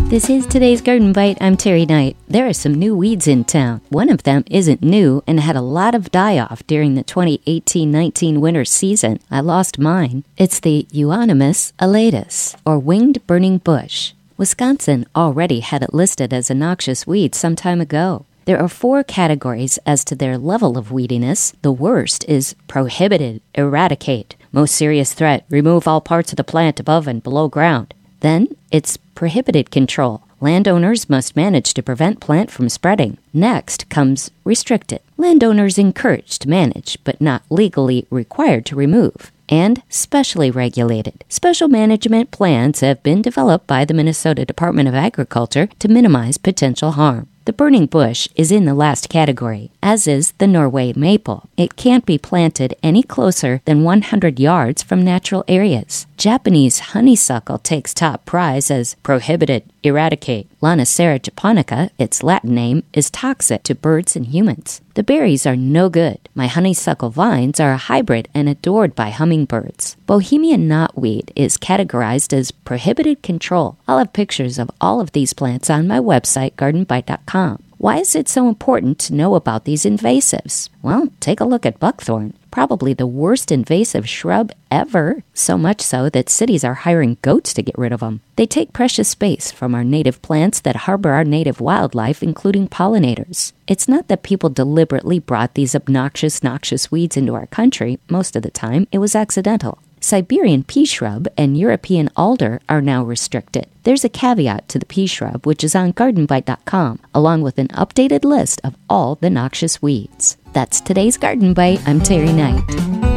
This is today's Garden Bite. I'm Terry Knight. There are some new weeds in town. One of them isn't new and had a lot of die-off during the 2018-19 winter season. I lost mine. It's the Euonymus elatus, or winged burning bush. Wisconsin already had it listed as a noxious weed some time ago. There are 4 categories as to their level of weediness. The worst is prohibited, eradicate. Most serious threat, remove all parts of the plant above and below ground. Then it's prohibited control. Landowners must manage to prevent plant from spreading. Next comes restricted. Landowners encouraged to manage, but not legally required to remove. And specially regulated. Special management plans have been developed by the Minnesota Department of Agriculture to minimize potential harm. The burning bush is in the last category, as is the Norway maple. It can't be planted any closer than 100 yards from natural areas. Japanese honeysuckle takes top prize as prohibited, eradicate. Lonicera japonica, its Latin name, is toxic to birds and humans. The berries are no good. My honeysuckle vines are a hybrid and adored by hummingbirds. Bohemian knotweed is categorized as prohibited control. I'll have pictures of all of these plants on my website, gardenbite.com. Why is it so important to know about these invasives? Well, take a look at buckthorn. Probably the worst invasive shrub ever, so much so that cities are hiring goats to get rid of them. They take precious space from our native plants that harbor our native wildlife, including pollinators. It's not that people deliberately brought these obnoxious, noxious weeds into our country. Most of the time, it was accidental. Siberian pea shrub and European alder are now restricted. There's a caveat to the pea shrub, which is on gardenbite.com, along with an updated list of all the noxious weeds. That's today's Garden Bite. I'm Terry Knight.